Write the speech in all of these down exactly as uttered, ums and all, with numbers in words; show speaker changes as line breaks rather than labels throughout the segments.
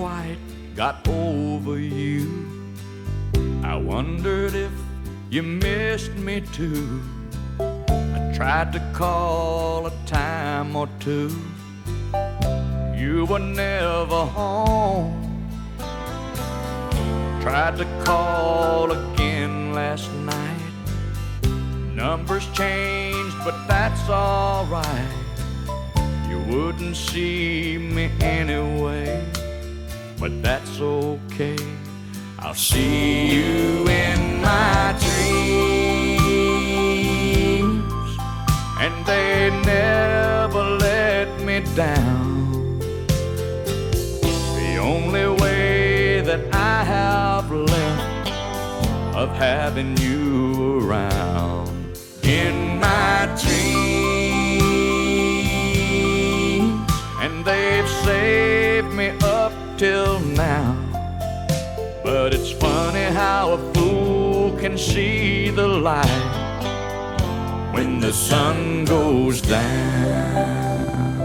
quite got over you. I wondered if you missed me too. I tried to call a time or two. You were never home. Tried to call again last night. Numbers changed, but that's alright. You wouldn't see me anyway, but that's okay. I'll see you in my dreams, and they never let me down. The only way that I have left of having you around. In my dreams, and they've saved me up till now. But it's funny how a fool can see the light when the sun goes down.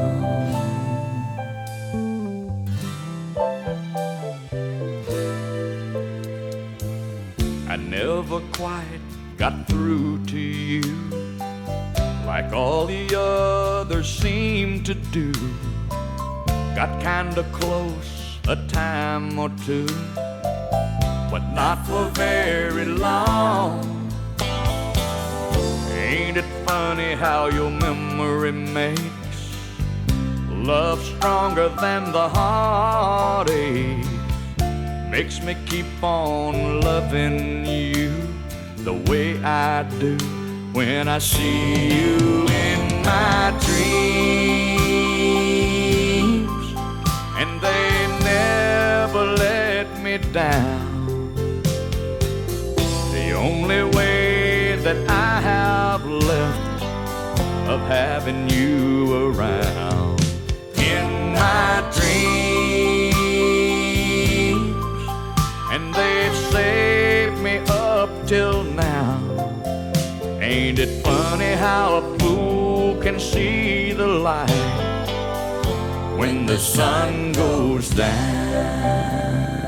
I never quite got through to you like all the others seem to do. Got kinda close a time or two, but not for very long. Ain't it funny how your memory makes love stronger than the heartache? Makes me keep on loving you the way I do when I see you in my dreams, and they never let me down. The only way that I have left of having you around. In my dreams, and they've saved me up till now. Ain't it funny how a fool can see the light when the sun goes down?